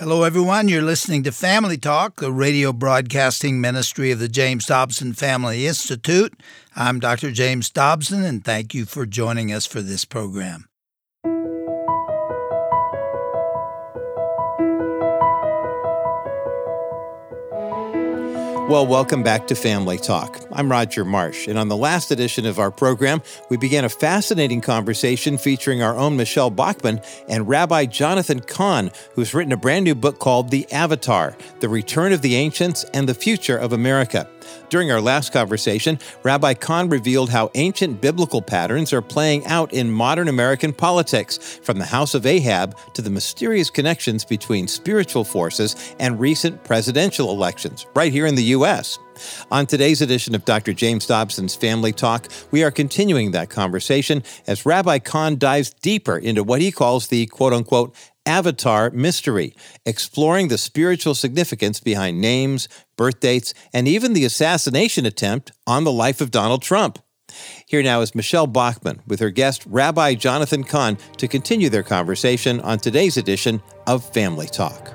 Hello, everyone. You're listening to Family Talk, the radio broadcasting ministry of the James Dobson Family Institute. I'm Dr. James Dobson, and thank you for joining us for this program. Well, welcome back to Family Talk. I'm Roger Marsh, and on the last edition of our program, we began a fascinating conversation featuring our own Michelle Bachmann and Rabbi Jonathan Cahn, who's written a brand new book called The Avatar, The Return of the Ancients and the Future of America. During our last conversation, Rabbi Cahn revealed how ancient biblical patterns are playing out in modern American politics, from the House of Ahab to the mysterious connections between spiritual forces and recent presidential elections, right here in the U.S. On today's edition of Dr. James Dobson's Family Talk, we are continuing that conversation as Rabbi Cahn dives deeper into what he calls the quote-unquote Avatar mystery, exploring the spiritual significance behind names, birth dates, and even the assassination attempt on the life of Donald Trump. Here now is Michelle Bachmann with her guest, Rabbi Jonathan Cahn, to continue their conversation on today's edition of Family Talk.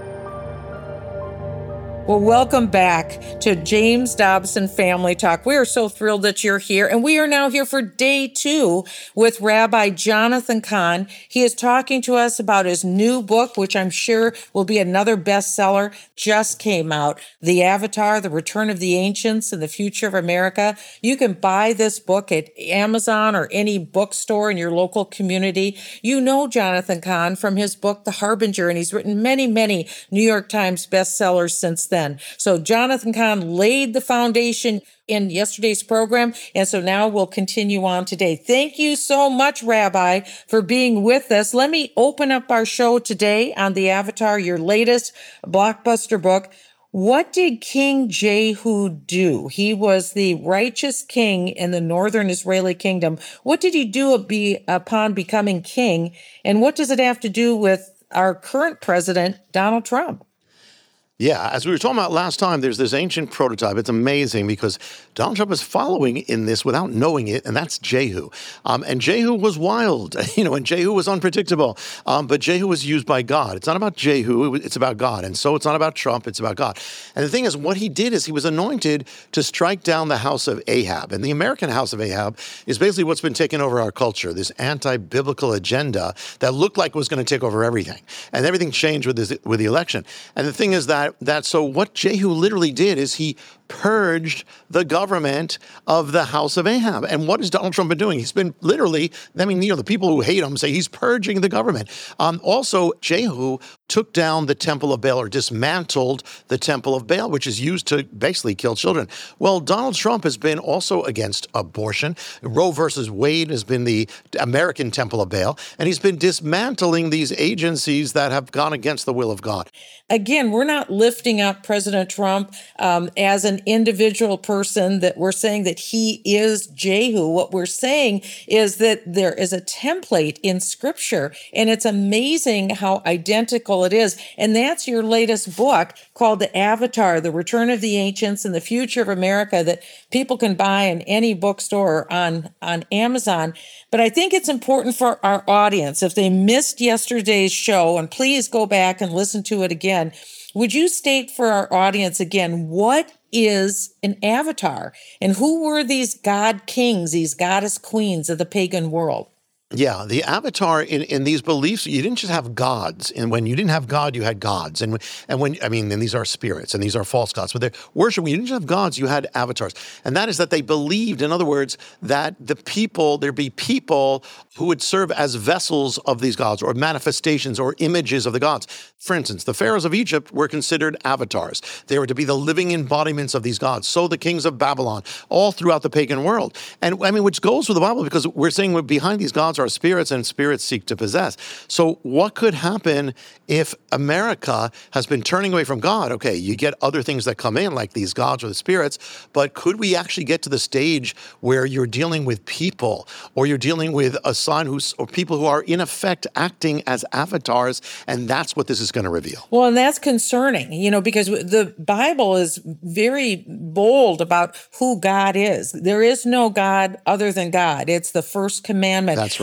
Well, welcome back to James Dobson Family Talk. We are so thrilled that you're here, and we are now here for day 2 with Rabbi Jonathan Cahn. He is talking to us about his new book, which I'm sure will be another bestseller, just came out, The Avatar, The Return of the Ancients and the Future of America. You can buy this book at Amazon or any bookstore in your local community. You know Jonathan Cahn from his book, The Harbinger, and he's written many, many New York Times bestsellers since then. So Jonathan Cahn laid the foundation in yesterday's program, and so now we'll continue on today. Thank you so much, Rabbi, for being with us. Let me open up our show today on The Avatar, your latest blockbuster book. What did King Jehu do? He was the righteous king in the northern Israeli kingdom. What did he do upon becoming king, and what does it have to do with our current president, Donald Trump? Yeah, as we were talking about last time, there's this ancient prototype. It's amazing because Donald Trump is following in this without knowing it, and that's Jehu. And Jehu was wild, and Jehu was unpredictable. But Jehu was used by God. It's not about Jehu, it's about God. And so it's not about Trump, it's about God. And the thing is, what he did is he was anointed to strike down the house of Ahab. And the American house of Ahab is basically what's been taking over our culture, this anti-biblical agenda that looked like it was going to take over everything. And everything changed with the election. And the thing is that so what Jehu literally did is he purged the government of the house of Ahab. And what has Donald Trump been doing? He's been literally, the people who hate him say he's purging the government. Also, Jehu took down the temple of Baal, or dismantled the temple of Baal, which is used to basically kill children. Well, Donald Trump has been also against abortion. Roe versus Wade has been the American temple of Baal, and he's been dismantling these agencies that have gone against the will of God. Again, we're not lifting up President Trump as an individual person, that we're saying that he is Jehu. What we're saying is that there is a template in Scripture, and it's amazing how identical it is. And that's your latest book called The Avatar, The Return of the Ancients and the Future of America, that people can buy in any bookstore or on Amazon. But I think it's important for our audience, if they missed yesterday's show, and please go back and listen to it again, would you state for our audience again, what is an avatar? And who were these god kings, these goddess queens of the pagan world? Yeah, the avatar in these beliefs, you didn't just have gods. And when you didn't have God, you had gods. And these are spirits and these are false gods. But they're worship, when you didn't have gods, you had avatars. And that is that they believed, in other words, that there'd be people who would serve as vessels of these gods, or manifestations or images of the gods. For instance, the pharaohs of Egypt were considered avatars. They were to be the living embodiments of these gods. So the kings of Babylon, all throughout the pagan world. And which goes with the Bible, because we're saying behind these gods are spirits, and spirits seek to possess. So what could happen if America has been turning away from God? Okay, you get other things that come in, like these gods or the spirits, but could we actually get to the stage where you're dealing with people, or you're dealing with or people who are in effect acting as avatars, and that's what this is going to reveal. Well, and that's concerning, because the Bible is very bold about who God is. There is no God other than God. It's the first commandment. That's right.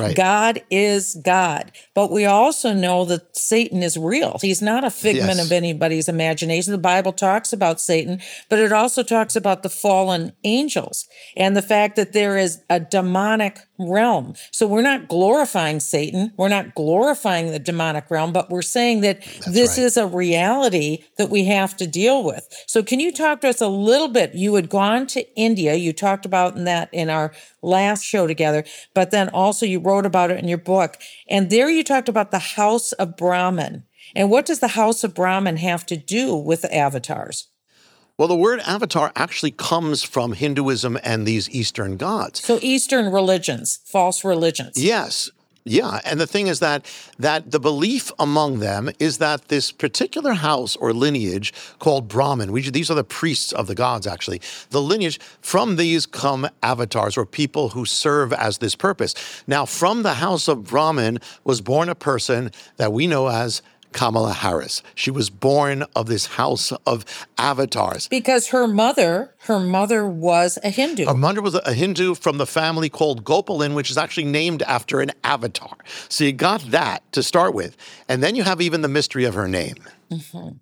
right. God is God. But we also know that Satan is real. He's not a figment Yes. of anybody's imagination. The Bible talks about Satan, but it also talks about the fallen angels and the fact that there is a demonic realm. So we're not glorifying Satan. We're not glorifying the demonic realm, but we're saying that this right. is a reality that we have to deal with. So can you talk to us a little bit? You had gone to India. You talked about that in our last show together, but then also you wrote about it in your book. And there you talked about the House of Brahman. And what does the House of Brahman have to do with the avatars? Well, the word avatar actually comes from Hinduism and these Eastern gods. So Eastern religions, false religions. Yes. Yeah. And the thing is that the belief among them is that this particular house or lineage called Brahman, these are the priests of the gods, actually. The lineage, from these come avatars or people who serve as this purpose. Now, from the house of Brahman was born a person that we know as Kamala Harris. She was born of this house of avatars. Because her mother was a Hindu. Her mother was a Hindu from the family called Gopalin, which is actually named after an avatar. So you got that to start with. And then you have even the mystery of her name. Mm-hmm.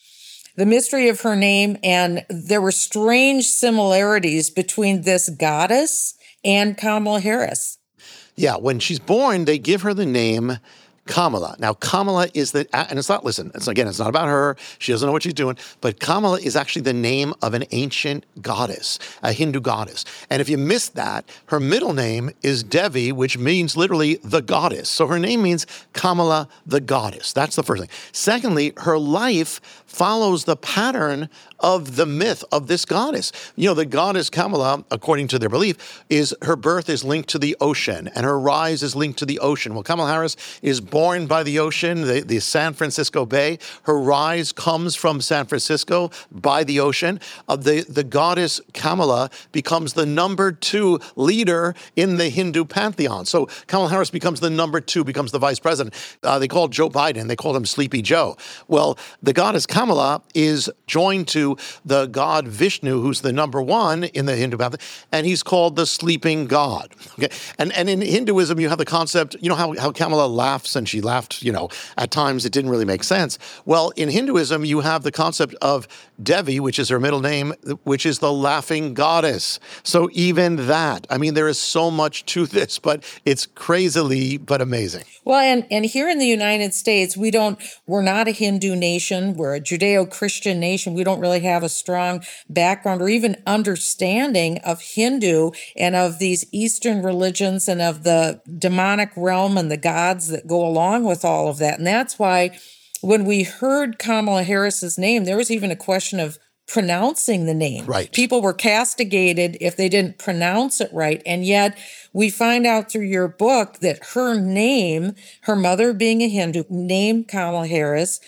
The mystery of her name, and there were strange similarities between this goddess and Kamala Harris. Yeah, when she's born, they give her the name Kamala. Now, Kamala is and it's not about her. She doesn't know what she's doing. But Kamala is actually the name of an ancient goddess, a Hindu goddess. And if you missed that, her middle name is Devi, which means literally the goddess. So her name means Kamala, the goddess. That's the first thing. Secondly, her life follows the pattern of the myth of this goddess. You know, the goddess Kamala, according to their belief, her birth is linked to the ocean and her rise is linked to the ocean. Well, Kamala Harris is born by the ocean, the San Francisco Bay. Her rise comes from San Francisco by the ocean. The goddess Kamala becomes the number 2 leader in the Hindu pantheon. So Kamala Harris becomes the number 2, becomes the vice president. They called Joe Biden, they called him Sleepy Joe. Well, the goddess Kamala is joined to the god Vishnu, who's the number 1 in the Hindu pantheon, and he's called the sleeping god. Okay, and in Hinduism, you have the concept, you know how Kamala laughs, and she laughed, at times it didn't really make sense. Well, in Hinduism, you have the concept of Devi, which is her middle name, which is the laughing goddess. So even that, I mean, there is so much to this, but it's crazily but amazing. Well, and here in the United States, we're not a Hindu nation. We're a Judeo-Christian nation. We don't really have a strong background or even understanding of Hindu and of these Eastern religions and of the demonic realm and the gods that go along with all of that. And that's why when we heard Kamala Harris's name, there was even a question of pronouncing the name. Right. People were castigated if they didn't pronounce it right. And yet we find out through your book that her name, her mother being a Hindu, named Kamala Harris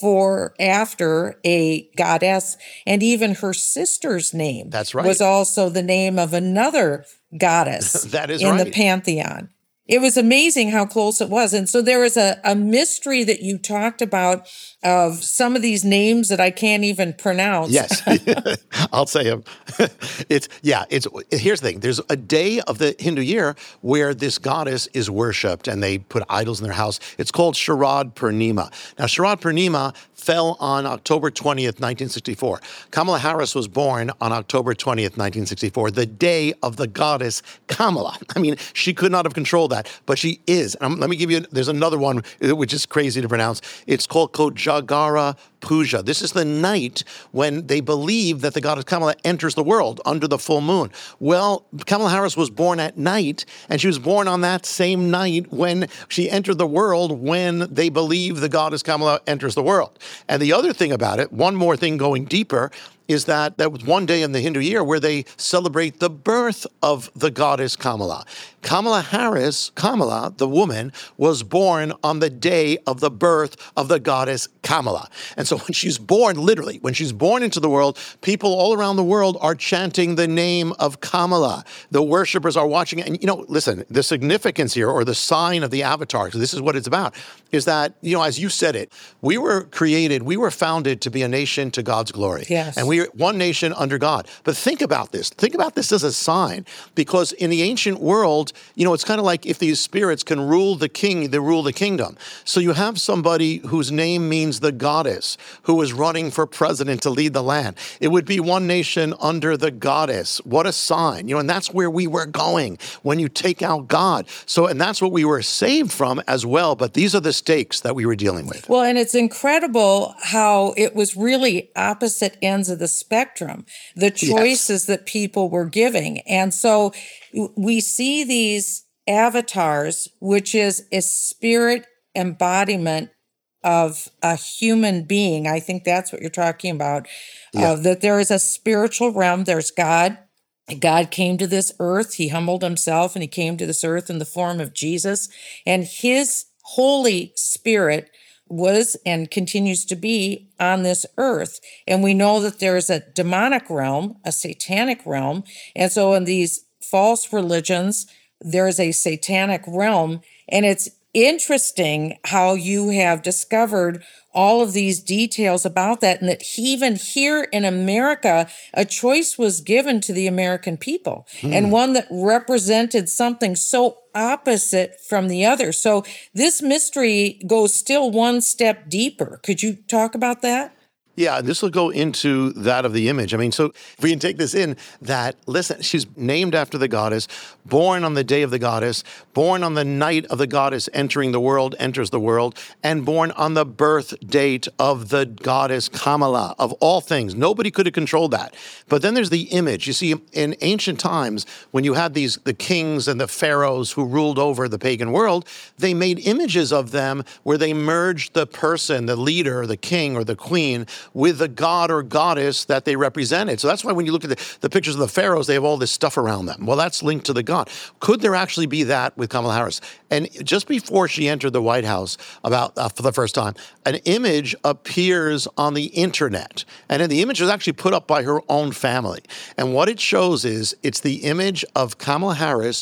after a goddess, and even her sister's name That's right. was also the name of another goddess That is in right. the pantheon. It was amazing how close it was. And so there was a mystery that you talked about of some of these names that I can't even pronounce. Yes, I'll say them. Here's the thing. There's a day of the Hindu year where this goddess is worshipped and they put idols in their house. It's called Sharad Purnima. Now, Sharad Purnima fell on October 20th, 1964. Kamala Harris was born on October 20th, 1964, the day of the goddess Kamala. I mean, she could not have controlled that, but she is. Let me give you, there's another one which is crazy to pronounce. It's called Kojagara Puja. This is the night when they believe that the goddess Kamala enters the world under the full moon. Well, Kamala Harris was born at night, and she was born on that same night when she entered the world, when they believe the goddess Kamala enters the world. And the other thing about it, one more thing going deeper, is that was one day in the Hindu year where they celebrate the birth of the goddess Kamala. Kamala Harris, Kamala, the woman, was born on the day of the birth of the goddess Kamala. And so So when she's born, literally, when she's born into the world, people all around the world are chanting the name of Kamala. The worshipers are watching it. And, listen, the significance here, or the sign of the avatar, so this is what it's about, is that, as you said it, we were founded to be a nation to God's glory. Yes. And we are one nation under God. But think about this. Think about this as a sign, because in the ancient world, it's kind of like if these spirits can rule the king, they rule the kingdom. So you have somebody whose name means the goddess, who is running for president to lead the land. It would be one nation under the goddess. What a sign, and that's where we were going when you take out God. So, and that's what we were saved from as well. But these are the stakes that we were dealing with. Well, and it's incredible how it was really opposite ends of the spectrum, the choices that people were giving. And so we see these avatars, which is a spirit embodiment of a human being. I think that's what you're talking about, that there is a spiritual realm. There's God. God came to this earth. He humbled himself and he came to this earth in the form of Jesus. And his Holy Spirit was and continues to be on this earth. And we know that there is a demonic realm, a satanic realm. And so in these false religions, there is a satanic realm. And it's interesting how you have discovered all of these details about that, and that even here in America, a choice was given to the American people, and one that represented something so opposite from the other. So this mystery goes still one step deeper. Could you talk about that? Yeah, and this will go into that of the image. I mean, so if we can take this in, that, listen, she's named after the goddess, born on the day of the goddess, born on the night of the goddess enters the world, and born on the birth date of the goddess Kamala, of all things. Nobody could have controlled that. But then there's the image. You see, in ancient times, when you had the kings and the pharaohs who ruled over the pagan world, they made images of them where they merged the person, the leader, the king or the queen, with the god or goddess that they represented. So that's why when you look at the pictures of the pharaohs, they have all this stuff around them. Well, that's linked to the god. Could there actually be that with Kamala Harris? And just before she entered the White House, for the first time, an image appears on the internet. And then the image was actually put up by her own family. And what it shows is it's the image of Kamala Harris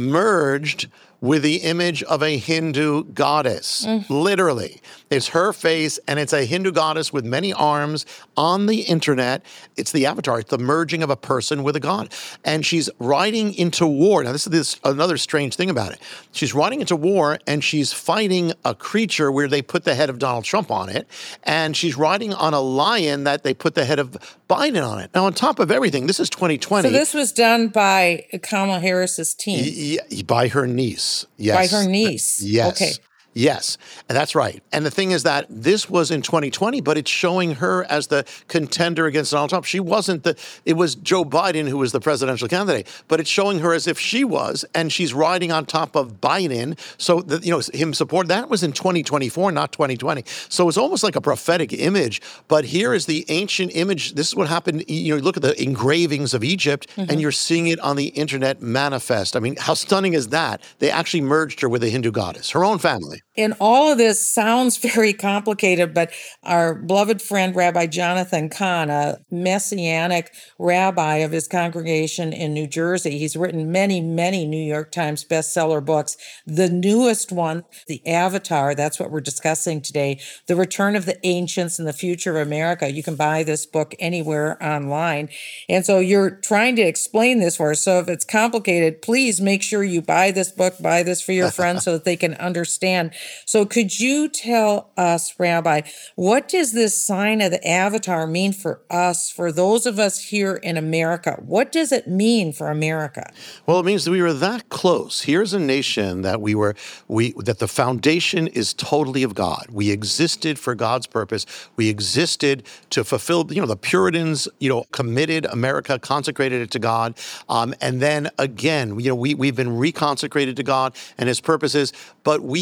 merged with the image of a Hindu goddess. Literally. It's her face, and it's a Hindu goddess with many arms on the internet. It's the avatar. It's the merging of a person with a god. And she's riding into war. Now, this is another strange thing about it. She's riding into war, and she's fighting a creature where they put the head of Donald Trump on it. And she's riding on a lion that they put the head of Biden on it. Now, on top of everything, this is 2020. So this was done by Kamala Harris's team? By her niece. Yes. By her niece? Yes. Okay. Yes, and that's right. And the thing is that this was in 2020, but it's showing her as the contender against Donald Trump. She wasn't it was Joe Biden who was the presidential candidate, but it's showing her as if she was, and she's riding on top of Biden. So that, him support, that was in 2024, not 2020. So it's almost like a prophetic image, but here is the ancient image. This is what happened. You look at the engravings of Egypt and you're seeing it on the internet manifest. I mean, how stunning is that? They actually merged her with a Hindu goddess, her own family. And all of this sounds very complicated, but our beloved friend, Rabbi Jonathan Cahn, a messianic rabbi of his congregation in New Jersey, he's written many, many New York Times bestseller books. The newest one, The Avatar, that's what we're discussing today, The Return of the Ancients and the Future of America. You can buy this book anywhere online. And so you're trying to explain this for us. So if it's complicated, please make sure you buy this book, buy this for your friends so that they can understand. So could you tell us, Rabbi, what does this sign of the avatar mean for us, for those of us here in America? What does it mean for America? Well, it means that we were that close. Here's a nation that that the foundation is totally of God. We existed for God's purpose. We existed to fulfill, the Puritans, committed America, consecrated it to God. And then again, we've been reconsecrated to God and his purposes, but we have been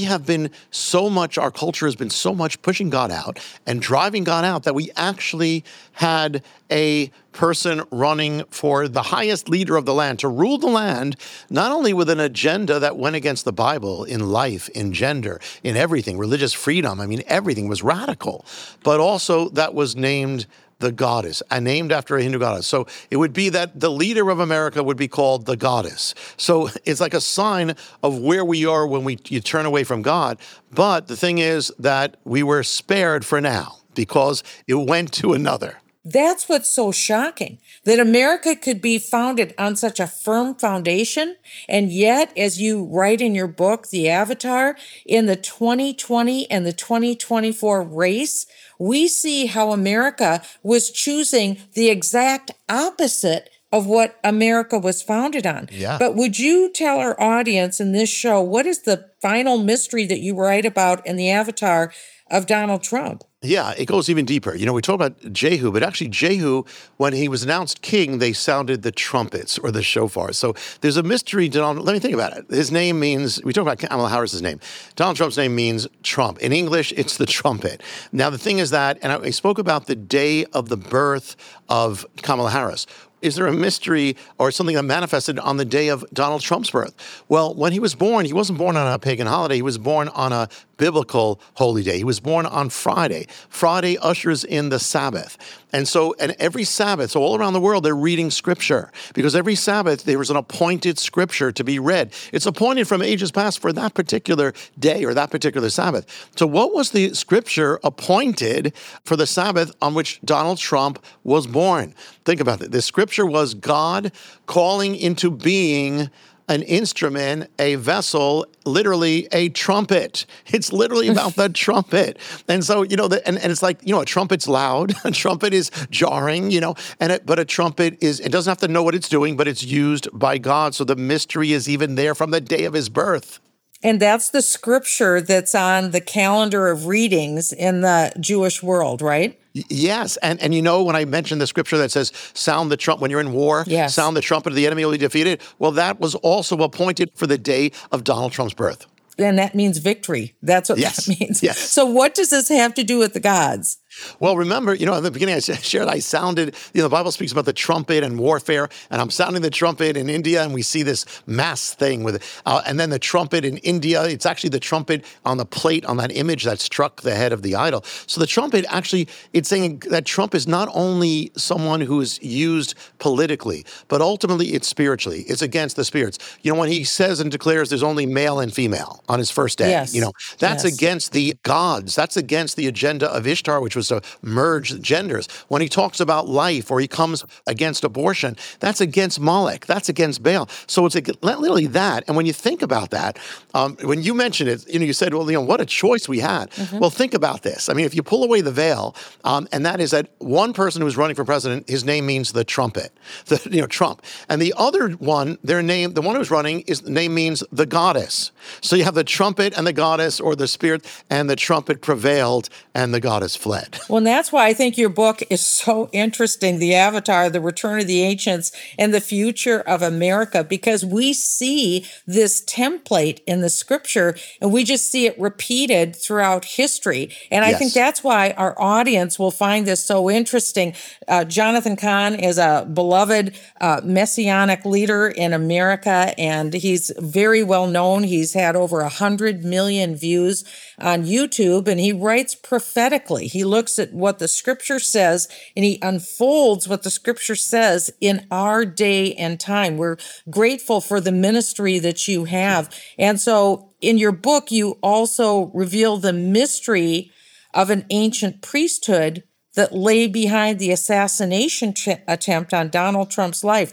been so much, our culture has been so much pushing God out and driving God out that we actually had a person running for the highest leader of the land to rule the land, not only with an agenda that went against the Bible in life, in gender, in everything, religious freedom. I mean, everything was radical, but also that was named the goddess, and named after a Hindu goddess. So it would be that the leader of America would be called the goddess. So it's like a sign of where we are when you turn away from God. But the thing is that we were spared for now because it went to another. That's what's so shocking, that America could be founded on such a firm foundation. And yet, as you write in your book, The Avatar, in the 2020 and the 2024 race, we see how America was choosing the exact opposite of what America was founded on. Yeah. But would you tell our audience in this show, what is the final mystery that you write about in The Avatar of Donald Trump? Yeah, it goes even deeper. You know, we talk about Jehu, but actually Jehu, when he was announced king, they sounded the trumpets or the shofar. So there's a mystery to Donald. Let me think about it. His name means, we talk about Kamala Harris's name. Donald Trump's name means trump. In English, it's the trumpet. Now, the thing is that, and I spoke about the day of the birth of Kamala Harris. Is there a mystery or something that manifested on the day of Donald Trump's birth? Well, when he was born, he wasn't born on a pagan holiday. He was born on a biblical holy day. He was born on Friday. Friday ushers in the Sabbath. And every Sabbath, so all around the world, they're reading scripture because every Sabbath there was an appointed scripture to be read. It's appointed from ages past for that particular day or that particular Sabbath. So what was the scripture appointed for the Sabbath on which Donald Trump was born? Think about it. The scripture was God calling into being an instrument, a vessel, literally a trumpet. It's literally about the trumpet. And so, and it's like, a trumpet's loud, a trumpet is jarring, but a trumpet it doesn't have to know what it's doing, but it's used by God. So the mystery is even there from the day of his birth. And that's the scripture that's on the calendar of readings in the Jewish world, right? Yes. And when I mentioned the scripture that says, sound the trumpet, when you're in war, yes, sound the trumpet of the enemy will be defeated. Well, that was also appointed for the day of Donald Trump's birth. And that means victory. That's what that means. Yes. So what does this have to do with the gods? Well, remember, at the beginning I shared, I sounded, the Bible speaks about the trumpet and warfare, and I'm sounding the trumpet in India, and we see this mass thing and then the trumpet in India, it's actually the trumpet on the plate on that image that struck the head of the idol. So the trumpet actually, it's saying that Trump is not only someone who is used politically, but ultimately it's spiritually. It's against the spirits. When he says and declares there's only male and female on his first day, yes, that's against the gods. That's against the agenda of Ishtar, which was to merge genders. When he talks about life or he comes against abortion, that's against Moloch. That's against Baal. So it's literally that. And when you think about that, when you mentioned it, you said, well, what a choice we had. Mm-hmm. Well, think about this. I mean, if you pull away the veil, and that is that one person who's running for president, his name means the trumpet, Trump. And the other one, the one who's running, the name means the goddess. So you have the trumpet and the goddess, or the spirit, and the trumpet prevailed and the goddess fled. Well, and that's why I think your book is so interesting, The Avatar, The Return of the Ancients, and the Future of America, because we see this template in the scripture, and we just see it repeated throughout history. And I think that's why our audience will find this so interesting. Jonathan Cahn is a beloved messianic leader in America, and he's very well known. He's had over 100 million views on YouTube, and he writes prophetically. He looks at what the scripture says, and he unfolds what the scripture says in our day and time. We're grateful for the ministry that you have. And so in your book, you also reveal the mystery of an ancient priesthood that lay behind the assassination attempt on Donald Trump's life.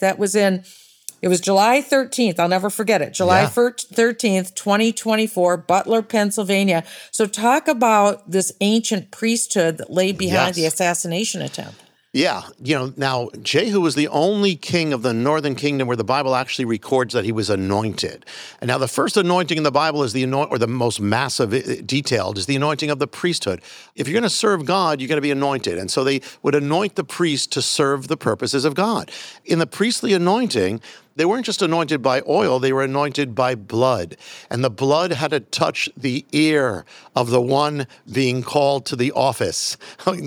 It was July 13th. I'll never forget it. July 13th, 2024, Butler, Pennsylvania. So talk about this ancient priesthood that lay behind the assassination attempt. Yeah. Now, Jehu was the only king of the northern kingdom where the Bible actually records that he was anointed. And now the first anointing in the Bible is the most massive, detailed, is the anointing of the priesthood. If you're going to serve God, you're going to be anointed. And so they would anoint the priest to serve the purposes of God. In the priestly anointing, they weren't just anointed by oil, they were anointed by blood. And the blood had to touch the ear of the one being called to the office.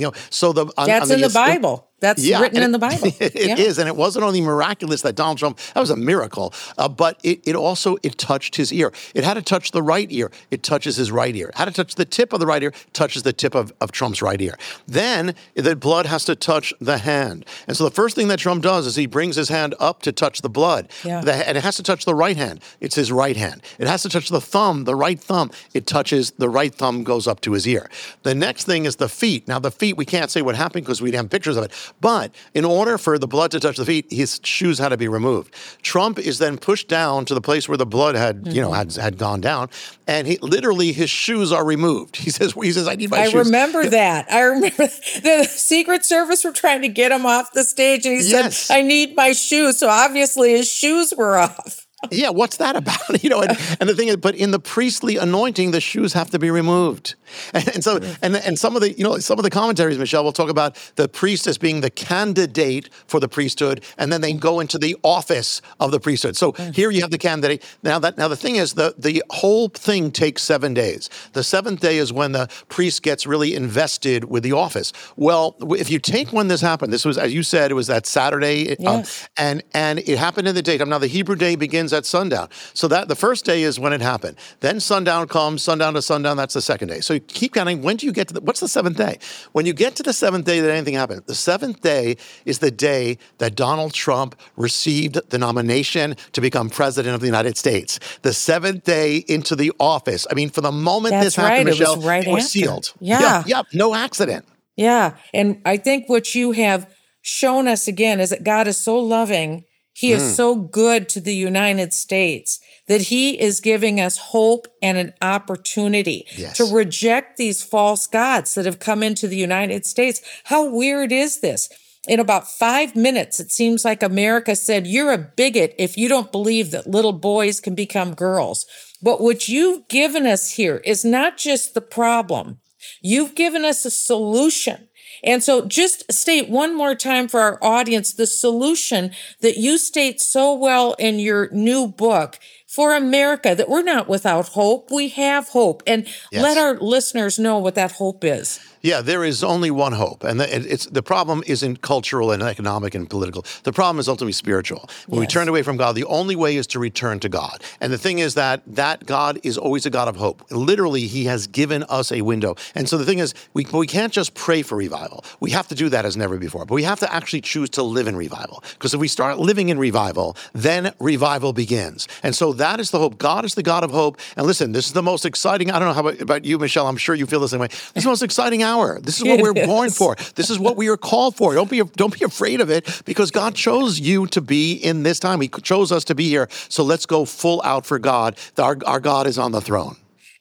So that's in the Bible. That's written in the Bible. It is, and it wasn't only miraculous that Donald Trump, that was a miracle, but it also touched his ear. It had to touch the right ear. It touches his right ear. It had to touch the tip of the right ear, touches the tip of Trump's right ear. Then the blood has to touch the hand. And so the first thing that Trump does is he brings his hand up to touch the blood. And it has to touch the right hand. It's his right hand. It has to touch the thumb, the right thumb. It touches, the right thumb goes up to his ear. The next thing is the feet. Now the feet, we can't say what happened because we didn't have pictures of it. But in order for the blood to touch the feet, his shoes had to be removed. Trump is then pushed down to the place where the blood had, had gone down, and his shoes are removed. He says, I need my shoes. I remember that. I remember the Secret Service were trying to get him off the stage, and he said, I need my shoes. So obviously his shoes were off. Yeah, what's that about? And the thing is, but in the priestly anointing, the shoes have to be removed. And so, and some of the commentaries, Michelle, will talk about the priest as being the candidate for the priesthood, and then they go into the office of the priesthood. So here you have the candidate. Now the thing is, the whole thing takes 7 days. The seventh day is when the priest gets really invested with the office. Well, if you take when this happened, this was, as you said, it was that Saturday, and it happened in the daytime. Now the Hebrew day begins at sundown. So that the first day is when it happened. Then sundown comes, sundown to sundown, that's the second day. So you keep counting. When do you get to what's the seventh day? When you get to the seventh day that anything happened, the seventh day is the day that Donald Trump received the nomination to become president of the United States. The seventh day into the office. I mean, for the moment this happened, Michelle, it was sealed. Yeah. No accident. Yeah. And I think what you have shown us again is that God is so loving. He is so good to the United States that he is giving us hope and an opportunity to reject these false gods that have come into the United States. How weird is this? In about 5 minutes, it seems like America said, you're a bigot if you don't believe that little boys can become girls. But what you've given us here is not just the problem. You've given us a solution. And so just state one more time for our audience the solution that you state so well in your new book for America, that we're not without hope. We have hope. And let our listeners know what that hope is. Yeah, there is only one hope. And the problem isn't cultural and economic and political. The problem is ultimately spiritual. When we turn away from God, the only way is to return to God. And the thing is that God is always a God of hope. Literally, he has given us a window. And so the thing is, we can't just pray for revival. We have to do that as never before. But we have to actually choose to live in revival. Because if we start living in revival, then revival begins. And so that is the hope. God is the God of hope. And listen, this is the most exciting, I don't know how about you, Michelle, I'm sure you feel the same way. This is the most exciting hour. This is what we're born for. This is what we are called for. Don't be afraid of it, because God chose you to be in this time. He chose us to be here. So let's go full out for God. Our God is on the throne.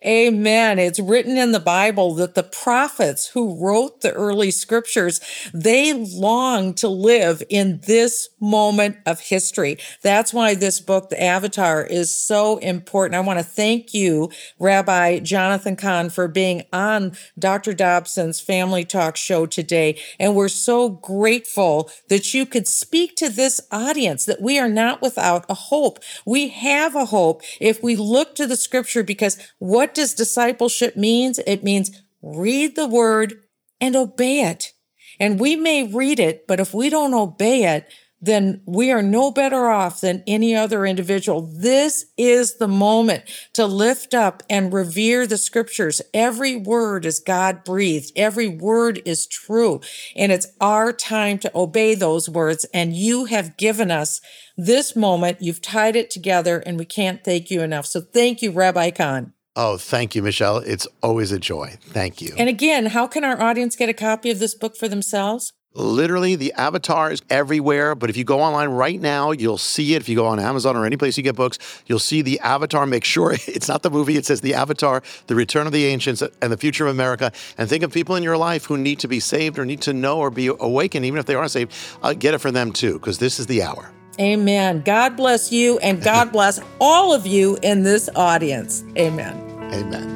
Amen. It's written in the Bible that the prophets who wrote the early scriptures, they long to live in this moment of history. That's why this book, The Avatar, is so important. I want to thank you, Rabbi Jonathan Cahn, for being on Dr. Dobson's Family Talk show today. And we're so grateful that you could speak to this audience, that we are not without a hope. We have a hope if we look to the scripture, because what does discipleship means? It means read the word and obey it. And we may read it, but if we don't obey it, then we are no better off than any other individual. This is the moment to lift up and revere the scriptures. Every word is God-breathed. Every word is true. And it's our time to obey those words. And you have given us this moment. You've tied it together, and we can't thank you enough. So thank you, Rabbi Cahn. Oh, thank you, Michelle. It's always a joy. Thank you. And again, how can our audience get a copy of this book for themselves? Literally, the Avatar is everywhere. But if you go online right now, you'll see it. If you go on Amazon or any place you get books, you'll see the Avatar. Make sure it's not the movie. It says the Avatar, the Return of the Ancients, and the Future of America. And think of people in your life who need to be saved or need to know or be awakened, even if they aren't saved. Get it for them too, because this is the hour. Amen. God bless you, and God bless all of you in this audience. Amen. Amen.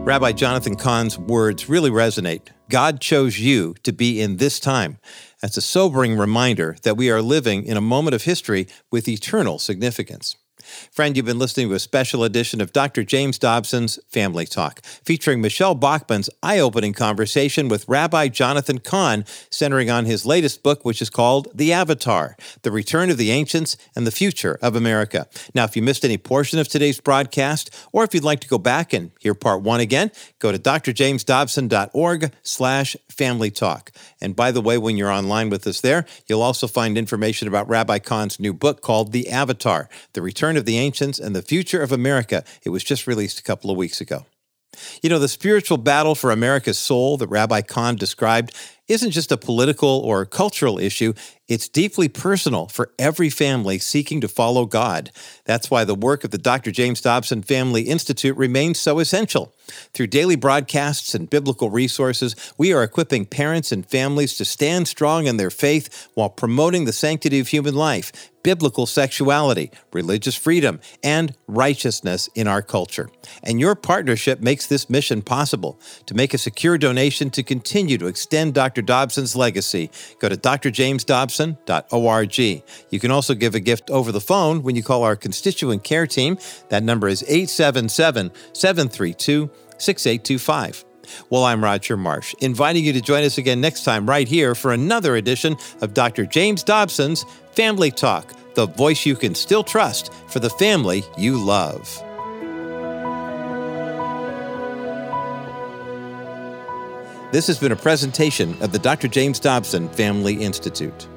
Rabbi Jonathan Cahn's words really resonate. God chose you to be in this time. That's a sobering reminder that we are living in a moment of history with eternal significance. Friend, you've been listening to a special edition of Dr. James Dobson's Family Talk, featuring Michelle Bachmann's eye-opening conversation with Rabbi Jonathan Cahn, centering on his latest book, which is called The Avatar, The Return of the Ancients and the Future of America. Now, if you missed any portion of today's broadcast, or if you'd like to go back and hear part one again, go to drjamesdobson.org/Family Talk. And by the way, when you're online with us there, you'll also find information about Rabbi Cahn's new book called The Avatar, The Return of the Ancients and the Future of America. It was just released a couple of weeks ago. You know, the spiritual battle for America's soul that Rabbi Cahn described isn't just a political or cultural issue. It's deeply personal for every family seeking to follow God. That's why the work of the Dr. James Dobson Family Institute remains so essential. Through daily broadcasts and biblical resources, we are equipping parents and families to stand strong in their faith while promoting the sanctity of human life, biblical sexuality, religious freedom, and righteousness in our culture. And your partnership makes this mission possible. To make a secure donation to continue to extend Dr. Dobson's legacy, go to drjamesdobson.org. You can also give a gift over the phone when you call our constituent care team. That number is 877-732-6825. Well, I'm Roger Marsh, inviting you to join us again next time right here for another edition of Dr. James Dobson's Family Talk, the voice you can still trust for the family you love. This has been a presentation of the Dr. James Dobson Family Institute.